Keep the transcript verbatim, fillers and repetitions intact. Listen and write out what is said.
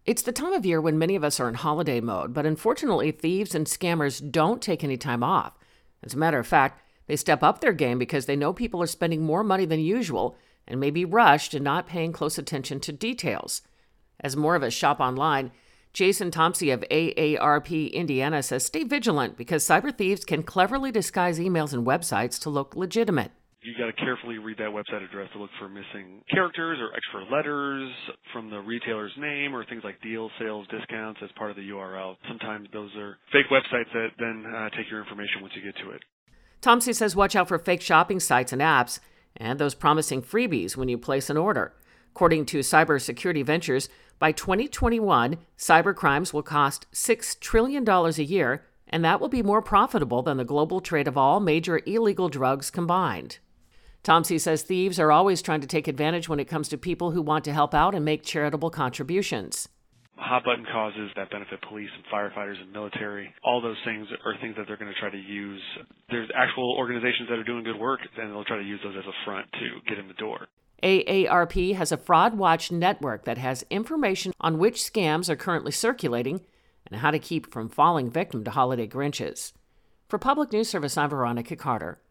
It's the time of year when many of us are in holiday mode, but unfortunately, thieves and scammers don't take any time off. As a matter of fact, they step up their game because they know people are spending more money than usual and may be rushed and not paying close attention to details. As more of us shop online, Jason Thompson of A A R P Indiana says stay vigilant because cyber thieves can cleverly disguise emails and websites to look legitimate. You got to carefully read that website address to look for missing characters or extra letters from the retailer's name or things like deals, sales, discounts as part of the U R L. Sometimes those are fake websites that then uh, take your information once you get to it. Thompson says watch out for fake shopping sites and apps and those promising freebies when you place an order. According to Cybersecurity Ventures, by twenty twenty-one, cyber crimes will cost six trillion dollars a year, and that will be more profitable than the global trade of all major illegal drugs combined. Thompson says thieves are always trying to take advantage when it comes to people who want to help out and make charitable contributions. Hot button causes that benefit police and firefighters and military. All those things are things that they're going to try to use. There's actual organizations that are doing good work, and they'll try to use those as a front to get in the door. A A R P has a fraud watch network that has information on which scams are currently circulating and how to keep from falling victim to holiday Grinches. For Public News Service, I'm Veronica Carter.